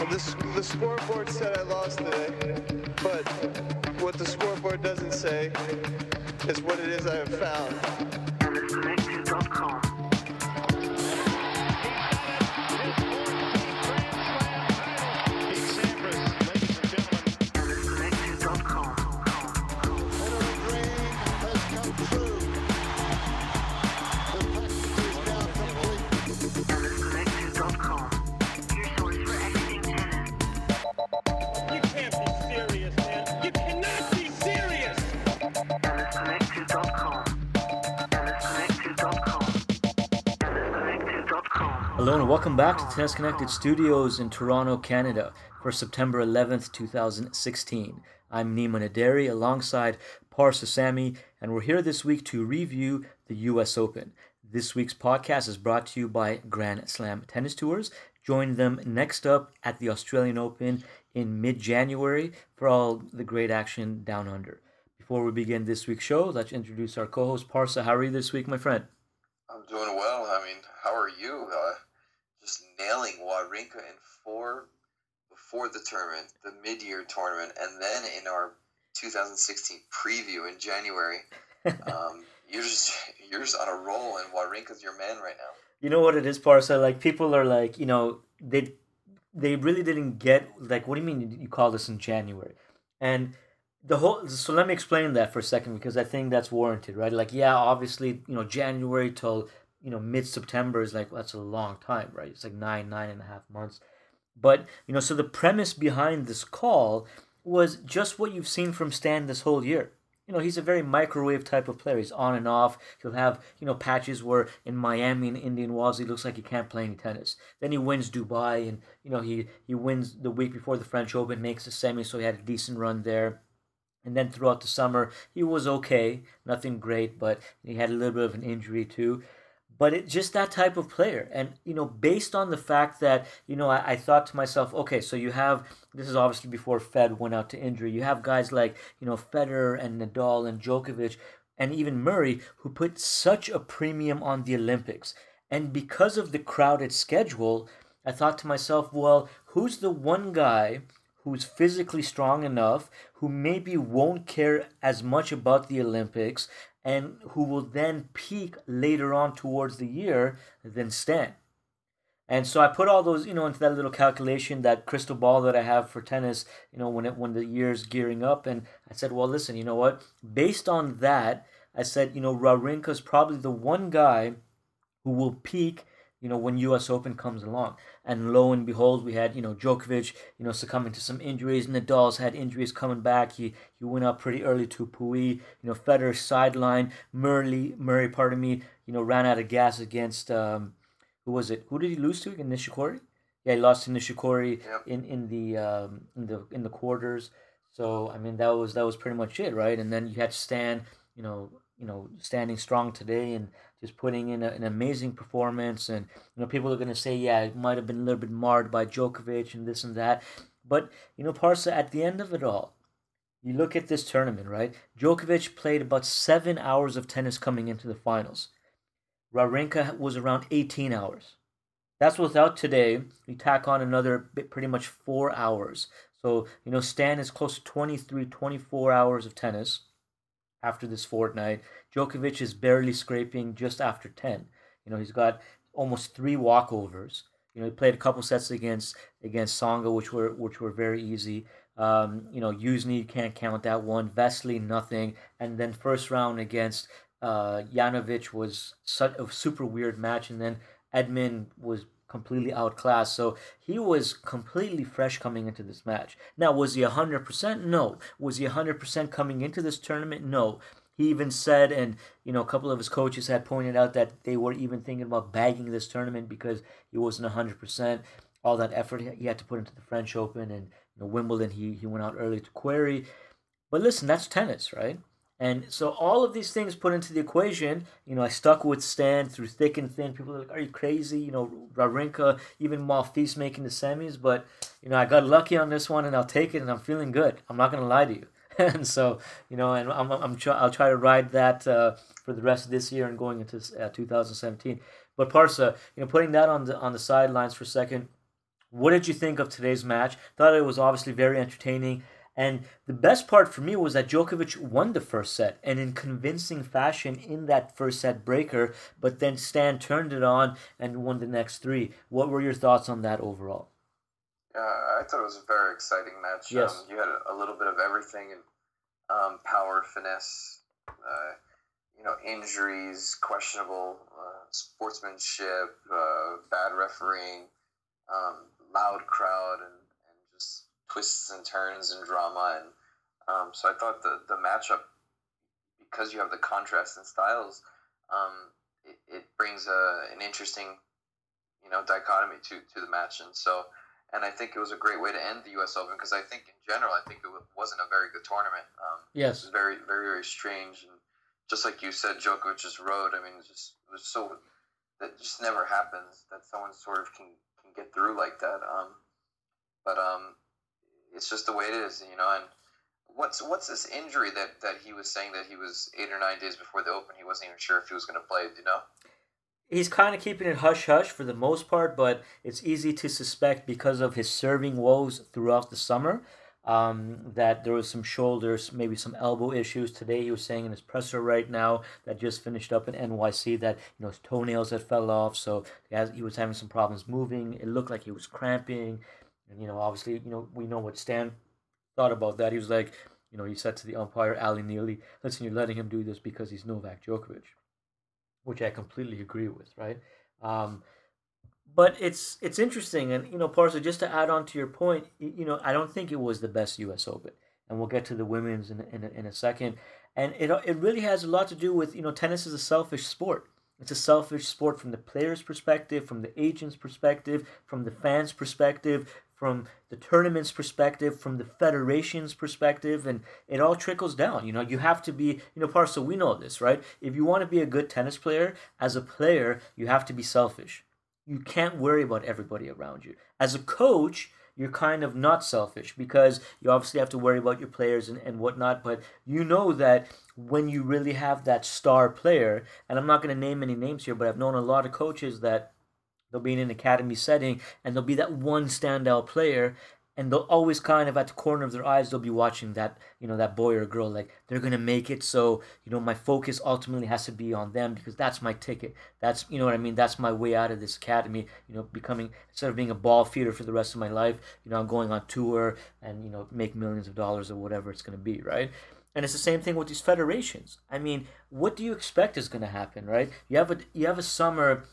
The scoreboard said I lost today, but what the scoreboard doesn't say is what it is I have found. TennisConnected.com. Hello and welcome back to Tennis Connected Studios in Toronto, Canada for September 11th, 2016. I'm Nima Naderi alongside Parsa Sami, and we're here this week to review the US Open. This week's podcast is brought to you by Grand Slam Tennis Tours. Join them next up at the Australian Open in mid-January for all the great action down under. Before we begin this week's show, let's introduce our co-host Parsa. How are you this week, my friend? I'm doing well. How are you? Just nailing Wawrinka in four before the tournament, the mid-year tournament, and then in our 2016 preview in January. You're just on a roll, and Wawrinka's your man right now. You know what it is, Parsa? Like, people are like, they really didn't get, like, what do you mean you call this in January? And so let me explain that for a second, because I think that's warranted, right? Like, yeah, obviously, January till mid-September is like, that's a long time, right? It's like 9.5 months. But, so the premise behind this call was just what you've seen from Stan this whole year. He's a very microwave type of player. He's on and off. He'll have, patches where in Miami and Indian Wells, he looks like he can't play any tennis. Then he wins Dubai, and, he wins the week before the French Open, makes the semi, so he had a decent run there. And then throughout the summer, he was okay, nothing great, but he had a little bit of an injury too. But it's just that type of player. And, based on the fact that, I thought to myself, okay, so you have, this is obviously before Fed went out to injury, you have guys like, Federer and Nadal and Djokovic and even Murray who put such a premium on the Olympics. And because of the crowded schedule, I thought to myself, well, who's the one guy who's physically strong enough, who maybe won't care as much about the Olympics, and who will then peak later on towards the year than Stan. And so I put all those, into that little calculation, that crystal ball that I have for tennis, when the year's gearing up. And I said, well, listen, you know what? Based on that, I said, Wawrinka's probably the one guy who will peak when U.S. Open comes along. And lo and behold, we had, Djokovic, succumbing to some injuries. Nadal's had injuries coming back. He went up pretty early to Pui. Federer sideline. Murray, ran out of gas against, who was it? Who did he lose to? Nishikori? Yeah, he lost to Nishikori in the quarters. So, that was pretty much it, right? And then you had Stan, standing strong today and just putting in an amazing performance. And people are going to say, yeah, it might have been a little bit marred by Djokovic and this and that. But Parsa, at the end of it all, you look at this tournament, right? Djokovic played about 7 hours of tennis coming into the finals. Wawrinka was around 18 hours. That's without today. You tack on another pretty much 4 hours. So Stan is close to 23, 24 hours of tennis after this fortnight. Djokovic is barely scraping just after 10. He's got almost 3 walkovers. He played a couple sets against Tsonga, which were very easy. Uzny, can't count that one. Vesely, nothing. And then first round against Janovic was such a super weird match. And then Edmund was completely outclassed. So he was completely fresh coming into this match. Now, was he 100%? No. Was he 100% coming into this tournament? No. He even said, and a couple of his coaches had pointed out that they were even thinking about bagging this tournament because he wasn't 100%. All that effort he had to put into the French Open, and Wimbledon, he went out early to query. But listen, that's tennis, right? And so all of these things put into the equation, I stuck with Stan through thick and thin. People are like, are you crazy? Wawrinka, even Malfis making the semis. But, I got lucky on this one, and I'll take it, and I'm feeling good. I'm not going to lie to you. And so, and I'll try to ride that for the rest of this year and going into 2017. But Parsa, putting that on the sidelines for a second, What did you think of today's match? Thought it was obviously very entertaining. And the best part for me was that Djokovic won the first set and in convincing fashion in that first set breaker, but then Stan turned it on and won the next three. What were your thoughts on that overall? I thought it was a very exciting match. Yes. You had a little bit of everything, and power, finesse, injuries, questionable sportsmanship, bad refereeing, loud crowd, and just twists and turns and drama. And so I thought the matchup, because you have the contrast in styles, it brings an interesting, dichotomy to the match. And I think it was a great way to end the U.S. Open, because I think in general, it wasn't a very good tournament. Yes. It was very, very, very strange. And just like you said, Djokovic's road, I mean, it was so, that just never happens that someone sort of can get through like that. But it's just the way it is, and what's this injury that he was saying that he was 8 or 9 days before the Open, he wasn't even sure if he was going to play, He's kind of keeping it hush hush for the most part, but it's easy to suspect because of his serving woes throughout the summer that there was some shoulders, maybe some elbow issues. Today he was saying in his presser right now that just finished up in NYC that his toenails had fell off, so he was having some problems moving. It looked like he was cramping, and obviously we know what Stan thought about that. He was like, he said to the umpire Ali Neely, "Listen, you're letting him do this because he's Novak Djokovic." Which I completely agree with, right? But it's interesting, and Parsa, just to add on to your point, I don't think it was the best U.S. Open, and we'll get to the women's in a second, and it really has a lot to do with tennis is a selfish sport. It's a selfish sport from the player's perspective, from the agent's perspective, from the fans' perspective, from the tournament's perspective, from the federation's perspective, and it all trickles down. You have to be, Parsa, we know this, right? If you want to be a good tennis player, as a player, you have to be selfish. You can't worry about everybody around you. As a coach, you're kind of not selfish because you obviously have to worry about your players and whatnot, but you know that when you really have that star player, and I'm not going to name any names here, but I've known a lot of coaches that they'll be in an academy setting and there'll be that one standout player, and they'll always kind of at the corner of their eyes they'll be watching that that boy or girl, like they're gonna make it, so my focus ultimately has to be on them because that's my ticket, that's what I mean, that's my way out of this academy, becoming, instead of being a ball feeder for the rest of my life, I'm going on tour and make millions of dollars or whatever it's gonna be, right? And it's the same thing with these federations. I mean, what do you expect is going to happen, right? You have a summer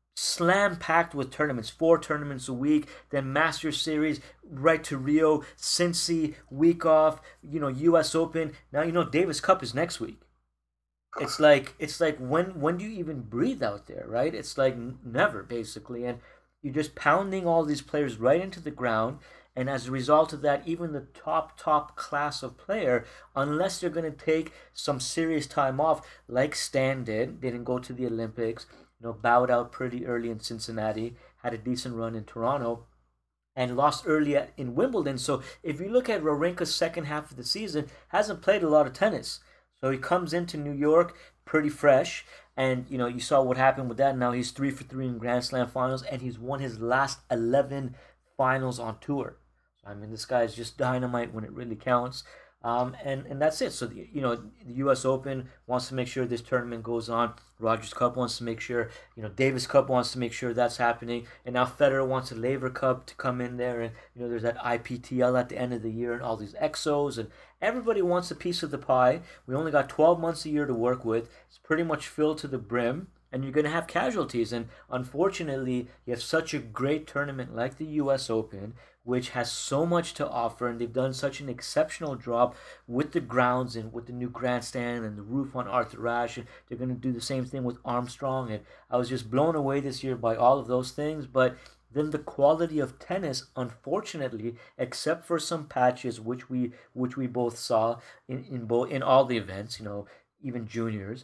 slam packed with tournaments, 4 tournaments a week, then Master Series, right to Rio, Cincy, week off, U.S. Open. Now Davis Cup is next week. It's like when do you even breathe out there, right? It's like never, basically, and you're just pounding all these players right into the ground. And as a result of that, even the top class of player, unless they're going to take some serious time off, like Stan didn't go to the Olympics, bowed out pretty early in Cincinnati, had a decent run in Toronto, and lost early in Wimbledon. So if you look at Wawrinka's second half of the season, hasn't played a lot of tennis. So he comes into New York pretty fresh, and you saw what happened with that. Now he's 3 for 3 in Grand Slam finals, and he's won his last 11 finals on tour. So I mean, this guy is just dynamite when it really counts. And that's it. So the U.S. Open wants to make sure this tournament goes on. Rogers Cup wants to make sure, Davis Cup wants to make sure that's happening. And now Federer wants a Laver Cup to come in there. And, there's that IPTL at the end of the year and all these exos. And everybody wants a piece of the pie. We only got 12 months a year to work with. It's pretty much filled to the brim. And you're going to have casualties. And unfortunately, you have such a great tournament like the U.S. Open, which has so much to offer, and they've done such an exceptional job with the grounds and with the new grandstand and the roof on Arthur Ashe, and they're going to do the same thing with Armstrong, and I was just blown away this year by all of those things. But then the quality of tennis, unfortunately, except for some patches which we both saw in all the events, even juniors,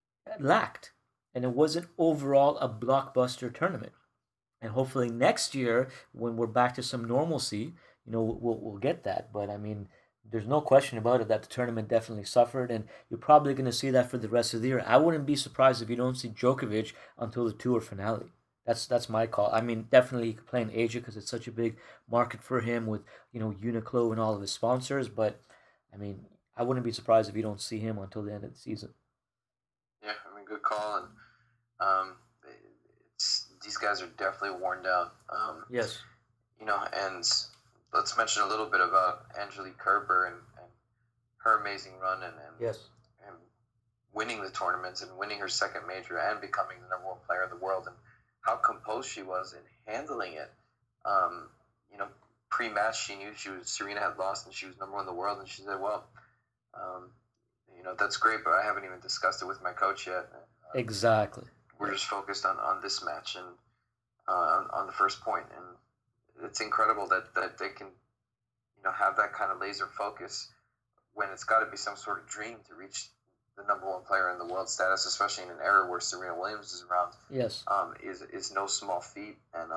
lacked, and it wasn't overall a blockbuster tournament. And hopefully next year, when we're back to some normalcy, we'll get that. But I mean, there's no question about it that the tournament definitely suffered, and you're probably going to see that for the rest of the year. I wouldn't be surprised if you don't see Djokovic until the tour finale. That's my call. I mean, definitely he could play in Asia because it's such a big market for him with Uniqlo and all of his sponsors. But I mean, I wouldn't be surprised if you don't see him until the end of the season. Yeah, I mean, good call, and um, these guys are definitely worn down. Yes. And let's mention a little bit about Angelique Kerber and her amazing run Yes. and winning the tournament and winning her second major and becoming the number one player in the world, and how composed she was in handling it. Um, Pre-match, she knew Serena had lost and she was number one in the world, and she said, "Well, um, that's great, but I haven't even discussed it with my coach yet. Exactly. We're just focused on this match and on the first point." And it's incredible that they can, have that kind of laser focus when it's got to be some sort of dream to reach the number one player in the world status, especially in an era where Serena Williams is around. Yes. Is no small feat, and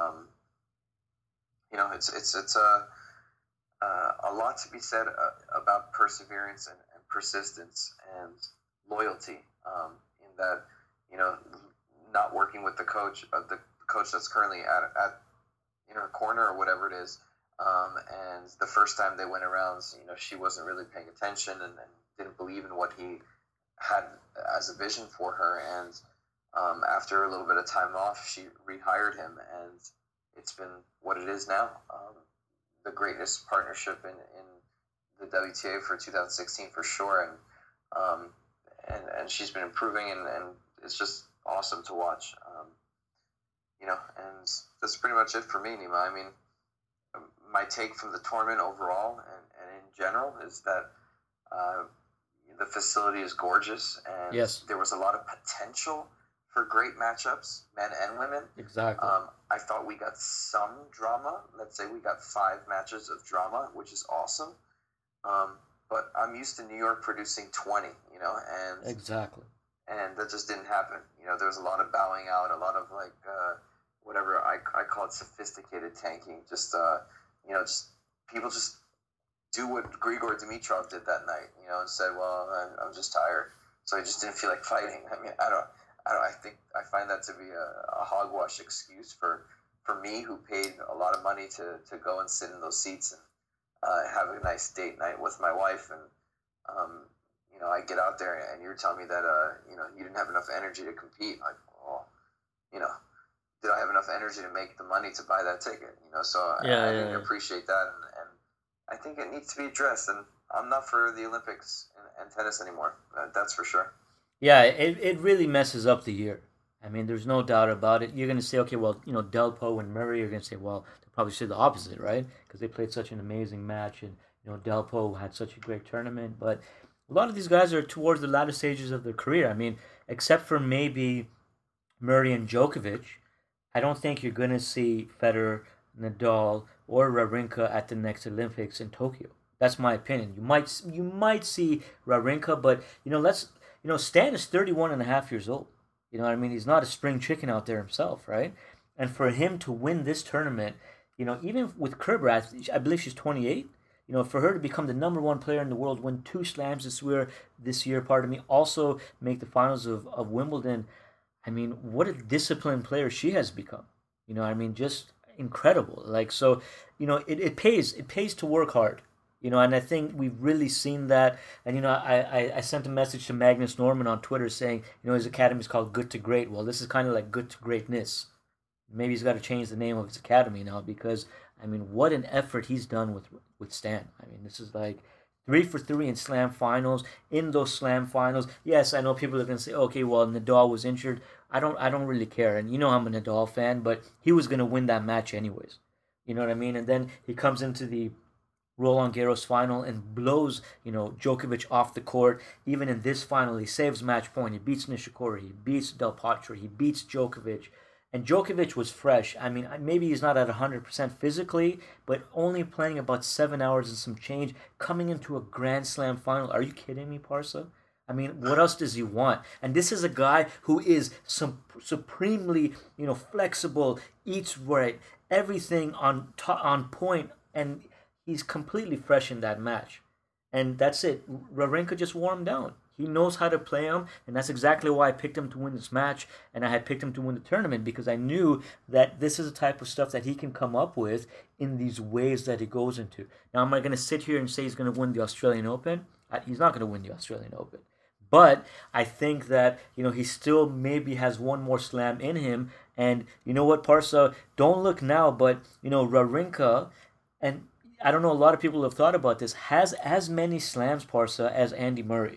it's a lot to be said about perseverance and persistence and loyalty. In that, not working with the coach that's currently at in her corner or whatever it is. And the first time they went around, she wasn't really paying attention and didn't believe in what he had as a vision for her. And after a little bit of time off, she rehired him, and it's been what it is now. The greatest partnership in the WTA for 2016 for sure. And she's been improving, and it's just awesome to watch. And that's pretty much it for me, Nima. I mean, my take from the tournament overall and in general is that the facility is gorgeous, and yes, there was a lot of potential for great matchups, men and women. Exactly. I thought we got some drama. Let's say we got 5 matches of drama, which is awesome. But I'm used to New York producing 20, and exactly. And that just didn't happen. There was a lot of bowing out, a lot of whatever I call it sophisticated tanking. Just just people just do what Grigor Dimitrov did that night, and said, "Well, I'm just tired, so I just didn't feel like fighting." I mean, I find that to be a hogwash excuse for me, who paid a lot of money to go and sit in those seats and have a nice date night with my wife, and I get out there and you're telling me that you didn't have enough energy to compete. Like, well, did I have enough energy to make the money to buy that ticket? So I didn't appreciate that, and I think it needs to be addressed. And I'm not for the Olympics and tennis anymore. That's for sure. Yeah, it really messes up the year. I mean, there's no doubt about it. You're going to say, okay, well, Delpo and Murray, you're going to say, well, they'll probably say the opposite, right? Because they played such an amazing match, and, Delpo had such a great tournament. But a lot of these guys are towards the latter stages of their career. I mean, except for maybe Murray and Djokovic, I don't think you're going to see Federer, Nadal, or Wawrinka at the next Olympics in Tokyo. That's my opinion. You might see Wawrinka, but, Stan is 31 and a half years old. You know what I mean? He's not a spring chicken out there himself, right? And for him to win this tournament, even with Kerber, I believe she's 28. For her to become the number one player in the world, win 2 slams this year, also make the finals of Wimbledon. I mean, what a disciplined player she has become. Just incredible. It pays to work hard. And I think we've really seen that. And, I sent a message to Magnus Norman on Twitter saying, his academy is called Good to Great. Well, this is kind of like Good to Greatness. Maybe he's got to change the name of his academy now because, what an effort he's done with Stan. This is like 3 for 3 in slam finals. In those slam finals, yes, I know people are going to say, okay, well, Nadal was injured. I don't really care. And I'm a Nadal fan, but he was going to win that match anyways. You know what I mean? And then he comes into the Roland Garros final and blows, Djokovic off the court. Even in this final, he saves match point. He beats Nishikori. He beats Del Potro. He beats Djokovic. And Djokovic was fresh. Maybe he's not at 100% physically, but only playing about 7 hours and some change, coming into a Grand Slam final. Are you kidding me, Parsa? What else does he want? And this is a guy who is supremely, flexible, eats right, everything on point, and he's completely fresh in that match. And that's it. Wawrinka just wore him down. He knows how to play him, and that's exactly why I picked him to win this match, and I had picked him to win the tournament because I knew that this is the type of stuff that he can come up with in these ways that he goes into. Now, am I going to sit here and say he's going to win the Australian Open? He's not going to win the Australian Open. But I think that, he still maybe has one more slam in him. And you know what, Parsa? Don't look now, but, Wawrinka, and I don't know, a lot of people have thought about this, has as many slams, Parsa, as Andy Murray.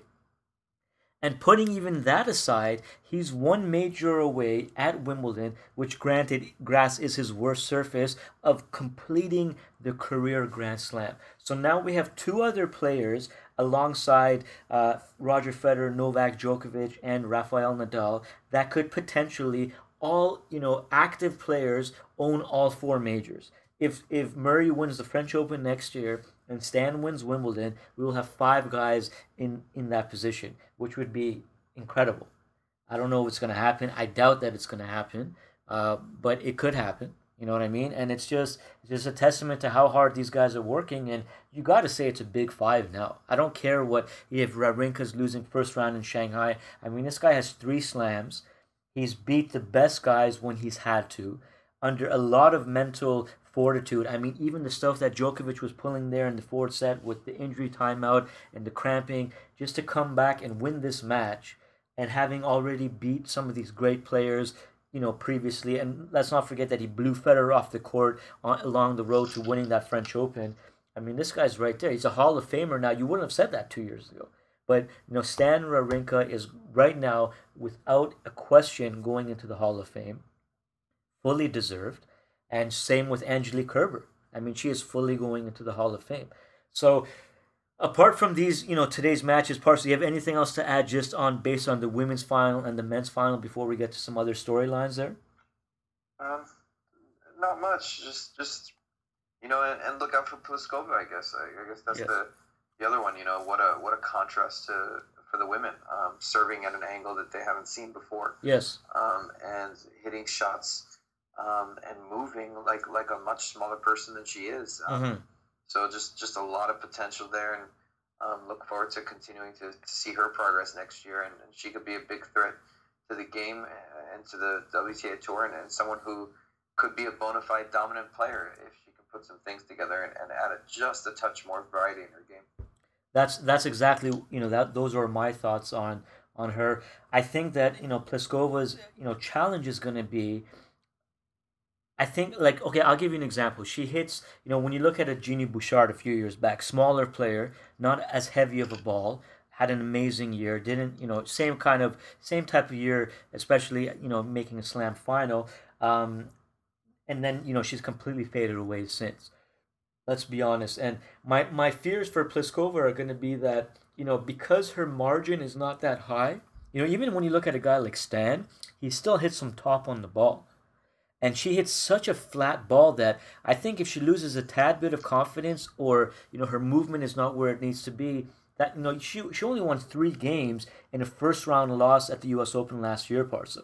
And putting even that aside, he's one major away at Wimbledon, which granted, grass is his worst surface, of completing the career Grand Slam. So now we have two other players alongside Roger Federer, Novak Djokovic, and Rafael Nadal that could potentially all, active players own all four majors. If Murray wins the French Open next year and Stan wins Wimbledon, we will have five guys in that position, which would be incredible. I don't know if it's going to happen. I doubt that it's going to happen, but it could happen. You know what I mean? And it's just a testament to how hard these guys are working. And you got to say it's a big five now. I don't care if Wawrinka's losing first round in Shanghai. I mean, this guy has 3 slams. He's beat the best guys when he's had to, under a lot of mental fortitude. I mean, even the stuff that Djokovic was pulling there in the fourth set with the injury timeout and the cramping, just to come back and win this match, and having already beat some of these great players, previously. And let's not forget that he blew Federer off the court along the road to winning that French Open. I mean, this guy's right there. He's a Hall of Famer now. You wouldn't have said that 2 years ago. But, Stan Wawrinka is right now, without a question, going into the Hall of Fame. Fully deserved. And same with Angelique Kerber. I mean, she is fully going into the Hall of Fame. So, apart from these, today's matches, Parsley, do you have anything else to add just based on the women's final and the men's final before we get to some other storylines there? Not much. Just and look out for Pliskova. I guess that's Yes. the other one. What a contrast for the women, serving at an angle that they haven't seen before. Yes. And hitting shots, and moving like a much smaller person than she is. So just a lot of potential there, and look forward to continuing to see her progress next year. And she could be a big threat to the game and to the WTA Tour, and someone who could be a bona fide dominant player if she can put some things together and add just a touch more variety in her game. That's exactly, those are my thoughts on her. I think that, Pliskova's, challenge is going to be, I think, okay, I'll give you an example. She hits, when you look at a Genie Bouchard a few years back, smaller player, not as heavy of a ball, had an amazing year, didn't, same type of year, especially, making a slam final. And then, she's completely faded away since. Let's be honest. And my fears for Pliskova are going to be that, because her margin is not that high, even when you look at a guy like Stan, he still hits some top on the ball. And she hits such a flat ball that I think if she loses a tad bit of confidence, or, her movement is not where it needs to be, that, she only won 3 games in a first round loss at the US Open last year, Parsa.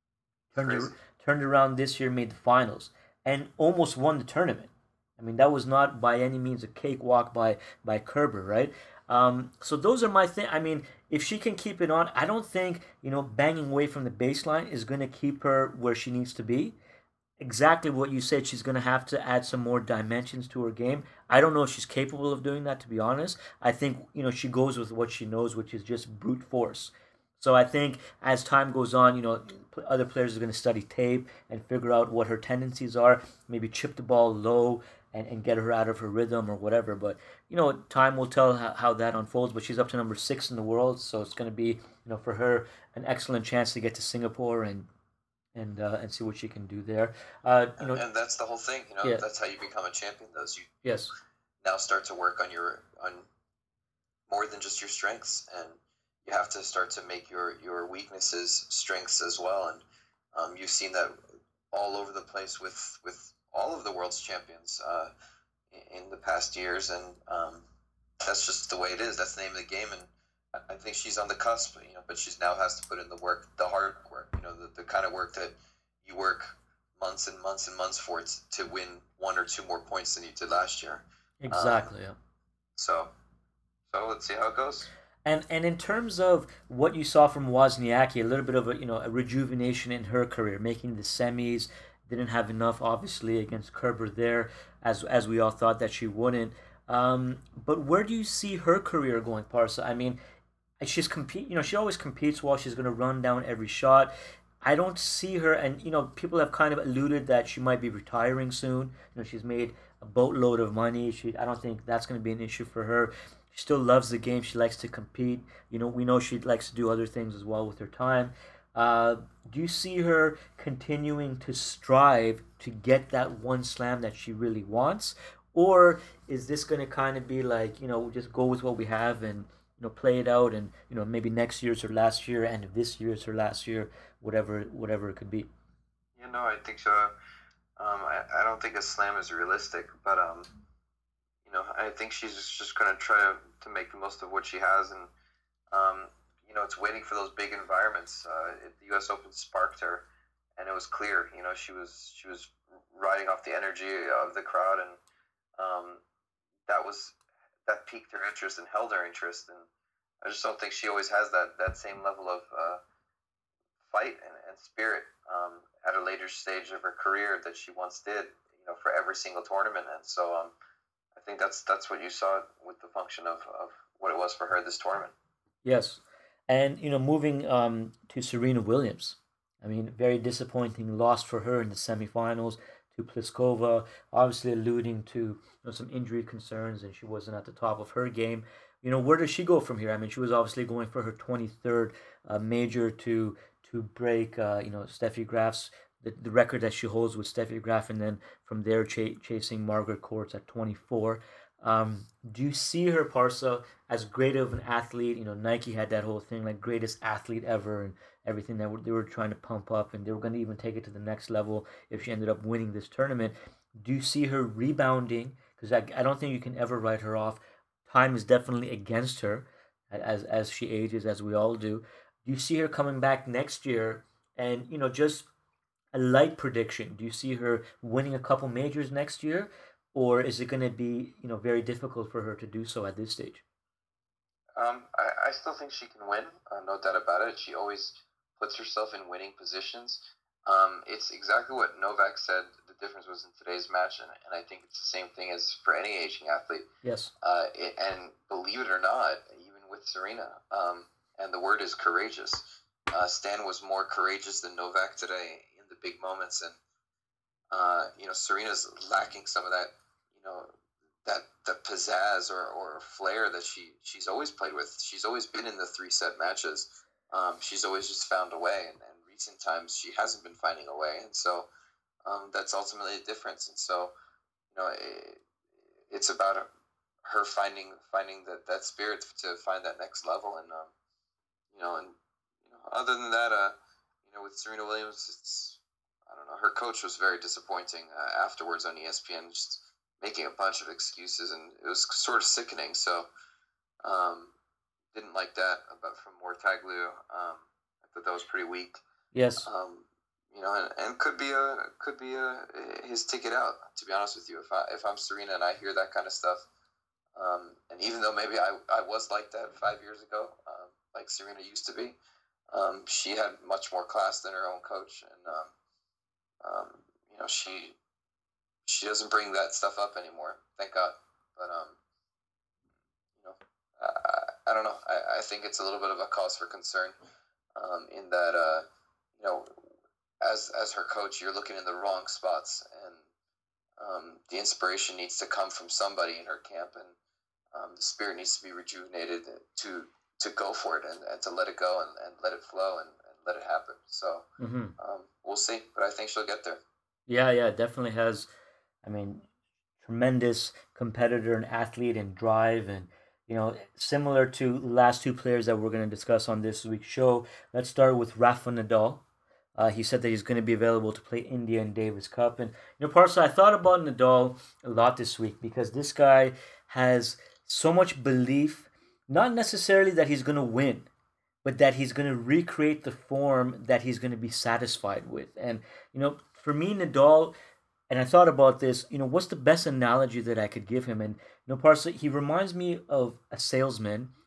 Turned around this year, made the finals, and almost won the tournament. I mean, that was not by any means a cakewalk by Kerber, right? So those are my thing. I mean, if she can keep it on, I don't think, banging away from the baseline is going to keep her where she needs to be. Exactly what you said, she's going to have to add some more dimensions to her game. I don't know if she's capable of doing that, to be honest. I think, she goes with what she knows, which is just brute force. So I think as time goes on, other players are going to study tape and figure out what her tendencies are, maybe chip the ball low and get her out of her rhythm or whatever. But, time will tell how that unfolds. But she's up to number 6 in the world, so it's going to be, for her, an excellent chance to get to Singapore and see what she can do there. And that's the whole thing. Yeah. That's how you become a champion. You Yes. now start to work on more than just your strengths, and you have to start to make your weaknesses strengths as well. And you've seen that all over the place with all of the world's champions in the past years, and that's just the way it is. That's the name of the game, and I think she's on the cusp, but she now has to put in the work, the hard work, the kind of work that you work months and months and months for to win 1 or 2 more points than you did last year. Exactly. Yeah. So let's see how it goes. And in terms of what you saw from Wozniacki, a little bit of a a rejuvenation in her career, making the semis. Didn't have enough, obviously, against Kerber there, as we all thought that she wouldn't. But where do you see her career going, Parsa? I mean, she's compete. She always competes well. She's going to run down every shot. I don't see her, and people have kind of alluded that she might be retiring soon. She's made a boatload of money. I don't think that's going to be an issue for her. She still loves the game. She likes to compete. We know she likes to do other things as well with her time. Uh, do you see her continuing to strive to get that one slam that she really wants, or is this going to kind of be like just go with what we have and play it out, and maybe next year's her last year, and if this year's her last year, whatever it could be. I think so. I don't think a slam is realistic, but I think she's just going to try to make the most of what she has, and it's waiting for those big environments. The U.S. Open sparked her, and it was clear. She was riding off the energy of the crowd, and that was that piqued her interest and held her interest. And I just don't think she always has that same level of fight and spirit at a later stage of her career that she once did. For every single tournament, and so I think that's what you saw with the function of what it was for her this tournament. Yes, and moving to Serena Williams. I mean, very disappointing loss for her in the semifinals to Pliskova. Obviously, alluding to some injury concerns, and she wasn't at the top of her game. Where does she go from here? I mean, she was obviously going for her 23rd major to break Steffi Graf's the record that she holds with Steffi Graf, and then from there chasing Margaret Courts at 24. Do you see her, Parsa, as great of an athlete? Nike had that whole thing like greatest athlete ever and everything that they were trying to pump up, and they were going to even take it to the next level if she ended up winning this tournament. Do you see her rebounding? Because I don't think you can ever write her off. Time is definitely against her as she ages, as we all do. Do you see her coming back next year and just a light prediction? Do you see her winning a couple majors next year, or is it going to be very difficult for her to do so at this stage? I still think she can win, no doubt about it. She always puts herself in winning positions. It's exactly what Novak said. The difference was in today's match, and I think it's the same thing as for any aging athlete. Yes. And believe it or not, even with Serena, and the word is courageous. Stan was more courageous than Novak today in the big moments, and Serena's lacking some of that, that pizzazz or flair that she's always played with. She's always been in the 3-set matches. She's always just found a way, and recent times she hasn't been finding a way, and so that's ultimately the difference. And so, it's about her finding that spirit to find that next level, and other than that, with Serena Williams, it's, I don't know. Her coach was very disappointing afterwards on ESPN, just making a bunch of excuses, and it was sort of sickening. So, didn't like that. But from Mortaglio, I thought that was pretty weak. Yes. And could be his ticket out. To be honest with you, if I'm Serena and I hear that kind of stuff, and even though maybe I was like that 5 years ago, like Serena used to be, she had much more class than her own coach, and she doesn't bring that stuff up anymore. Thank God. But I don't know. I think it's a little bit of a cause for concern, in that as her coach, you're looking in the wrong spots, and the inspiration needs to come from somebody in her camp, and the spirit needs to be rejuvenated to go for it, and to let it go, and let it flow, and let it happen. So we'll see, but I think she'll get there. Yeah, definitely has. I mean, tremendous competitor and athlete and drive, and similar to the last two players that we're going to discuss on this week's show. Let's start with Rafa Nadal. He said that he's going to be available to play India and Davis Cup. And, Parsa, I thought about Nadal a lot this week because this guy has so much belief, not necessarily that he's going to win, but that he's going to recreate the form that he's going to be satisfied with. And, for me, Nadal, and I thought about this, what's the best analogy that I could give him? And, Parsa, he reminds me of a salesman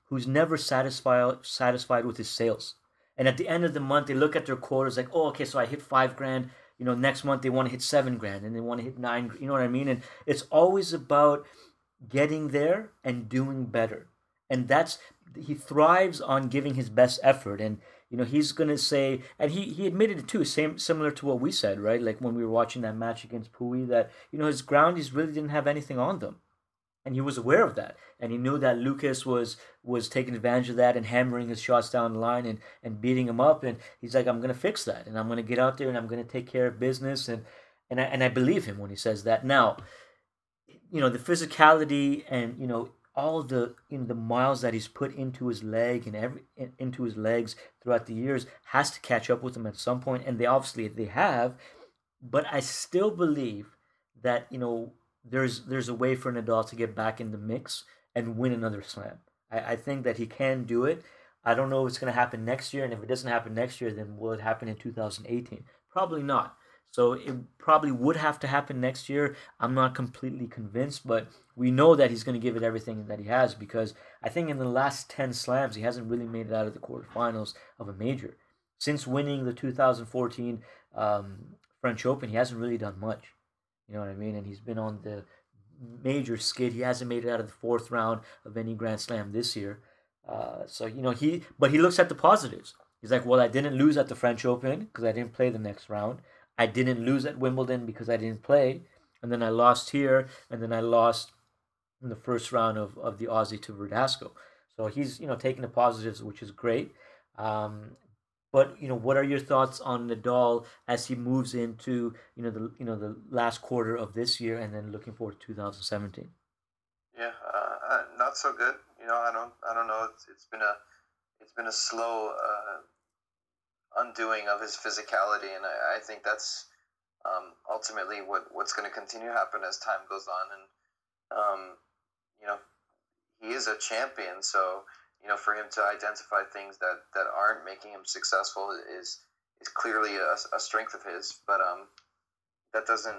who's never satisfied with his sales. And at the end of the month, they look at their quarters like, oh, okay, so I hit 5 grand. Next month they want to hit 7 grand, and they want to hit 9. You know what I mean? And it's always about getting there and doing better. And that's he thrives on giving his best effort. And he's gonna say, and he admitted it too, similar to what we said, right? Like when we were watching that match against Pui, that his groundies really didn't have anything on them, and he was aware of that, and he knew that Lucas was taking advantage of that and hammering his shots down the line and beating him up, and he's like, I'm gonna fix that, and I'm gonna get out there and I'm gonna take care of business, and I believe him when he says that. Now, the physicality and all the miles that he's put into his leg and into his legs throughout the years has to catch up with him at some point, and they have, but I still believe that there's a way for Nadal to get back in the mix and win another slam. I think that he can do it. I don't know if it's going to happen next year, and if it doesn't happen next year, then will it happen in 2018? Probably not. So it probably would have to happen next year. I'm not completely convinced, but we know that he's going to give it everything that he has, because I think in the last 10 slams, he hasn't really made it out of the quarterfinals of a major. Since winning the 2014 French Open, he hasn't really done much. You know what I mean? And he's been on the major skid. He hasn't made it out of the fourth round of any Grand Slam this year. So he looks at the positives. He's like, well, I didn't lose at the French Open because I didn't play the next round. I didn't lose at Wimbledon because I didn't play, and then I lost here, and then I lost in the first round of the Aussie to Verdasco. So he's taking the positives, which is great. But what are your thoughts on Nadal as he moves into the last quarter of this year, and then looking forward to 2017? Yeah, not so good. I don't know. It's been a slow undoing of his physicality, and I think that's ultimately what's going to continue to happen as time goes on. And he is a champion, so for him to identify things that aren't making him successful is clearly a strength of his. But that doesn't,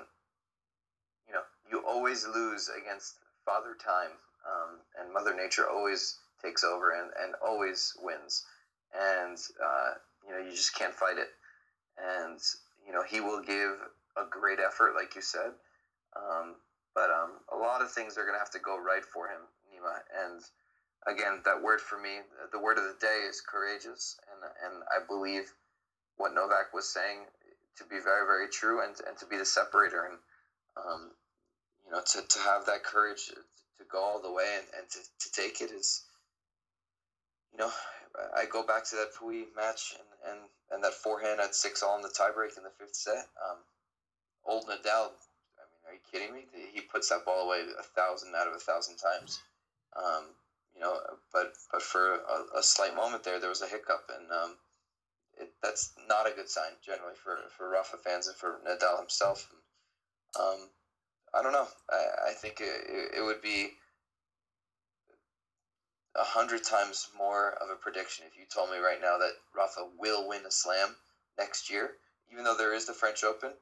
you always lose against Father Time, and Mother Nature always takes over and always wins, and you just can't fight it. And he will give a great effort, like you said, but a lot of things are going to have to go right for him, Nima. And again, that word for me, the word of the day is courageous, and I believe what Novak was saying to be very, very true, and to be the separator, and to have that courage to go all the way and to take it is, I go back to that Pui match and that forehand at 6-all in the tiebreak in the fifth set. Old Nadal, I mean, are you kidding me? He puts that ball away 1,000 out of 1,000 times. But for a slight moment there was a hiccup, and that's not a good sign generally for Rafa fans and for Nadal himself. I don't know. I think it would be 100 times more of a prediction if you told me right now that Rafa will win a slam next year, even though there is the French Open.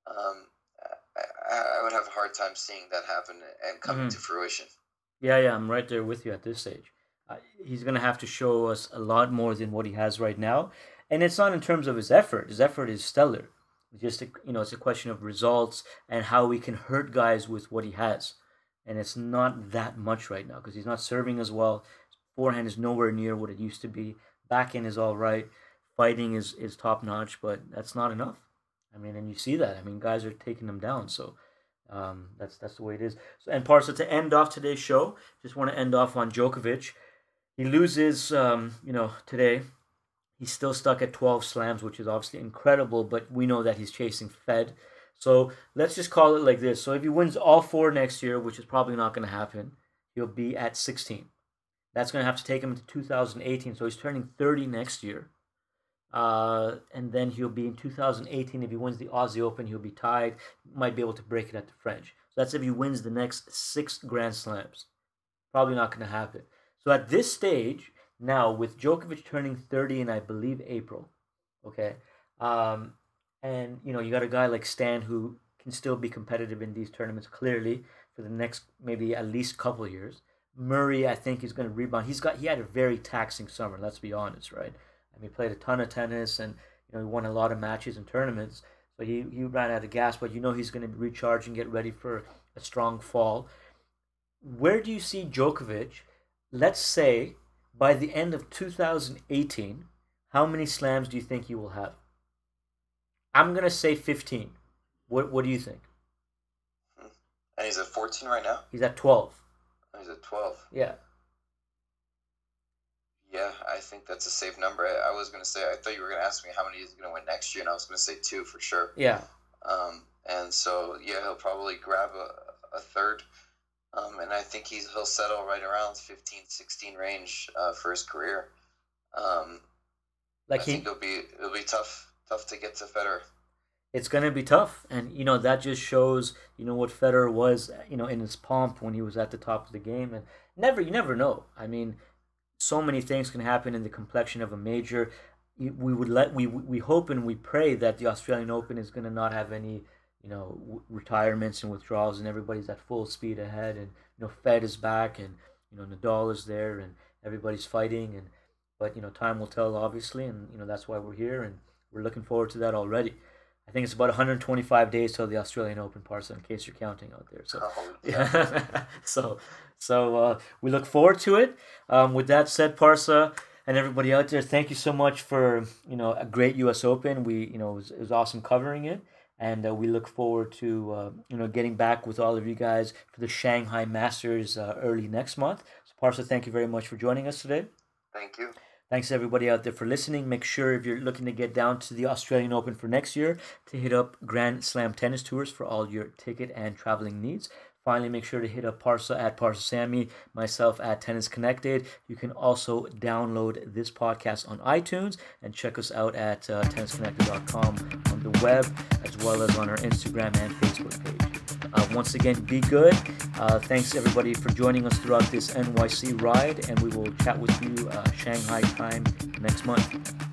I would have a hard time seeing that happen and coming to fruition. Yeah, I'm right there with you at this stage. He's going to have to show us a lot more than what he has right now. And it's not in terms of his effort. His effort is stellar. It's just, it's a question of results and how we can hurt guys with what he has. And it's not that much right now because he's not serving as well. His forehand is nowhere near what it used to be. Backhand is all right. Fighting is top notch, but that's not enough. I mean, and you see that. I mean, guys are taking him down. So that's the way it is. So, and Parsa, to end off today's show, just want to end off on Djokovic. He loses, today. He's still stuck at 12 slams, which is obviously incredible, but we know that he's chasing Fed. So let's just call it like this. So if he wins all 4 next year, which is probably not going to happen, he'll be at 16. That's going to have to take him into 2018. So he's turning 30 next year. And then he'll be in 2018. If he wins the Aussie Open, he'll be tied. Might be able to break it at the French. So that's if he wins the next 6 Grand Slams. Probably not going to happen. So at this stage, now with Djokovic turning 30 in, I believe, April, okay, and you got a guy like Stan who can still be competitive in these tournaments clearly for the next maybe at least couple of years. Murray, I think, is going to rebound. He had a very taxing summer. Let's be honest, right? I mean, he played a ton of tennis, and he won a lot of matches and tournaments. So he ran out of gas, but he's going to recharge and get ready for a strong fall. Where do you see Djokovic? Let's say by the end of 2018, how many slams do you think he will have? I'm going to say 15. What do you think? And he's at 14 right now? He's at 12. He's at 12. Yeah. Yeah, I think that's a safe number. I was going to say, I thought you were going to ask me how many he's going to win next year, and I was going to say 2 for sure. Yeah. And so, yeah, he'll probably grab a third. And I think he'll settle right around 15, 16 range for his career. I think it'll be tough to get to Federer. It's going to be tough, and that just shows what Federer was in his pomp when he was at the top of the game, and you never know. I mean, so many things can happen in the complexion of a major. We hope and we pray that the Australian Open is going to not have any retirements and withdrawals, and everybody's at full speed ahead, and Fed is back, and Nadal is there, and everybody's fighting, but time will tell, obviously, and that's why we're here, and we're looking forward to that already. I think it's about 125 days till the Australian Open, Parsa, in case you're counting out there. So, yeah. so we look forward to it. With that said, Parsa, and everybody out there, thank you so much for a great U.S. Open. It was awesome covering it, and we look forward to getting back with all of you guys for the Shanghai Masters early next month. So, Parsa, thank you very much for joining us today. Thank you. Thanks everybody out there for listening. Make sure if you're looking to get down to the Australian Open for next year to hit up Grand Slam Tennis Tours for all your ticket and traveling needs. Finally, make sure to hit up Parsa at Parsa Sammy, myself at Tennis Connected. You can also download this podcast on iTunes and check us out at tennisconnected.com on the web, as well as on our Instagram and Facebook page. Once again, be good. Thanks everybody for joining us throughout this NYC ride, and we will chat with you Shanghai time next month.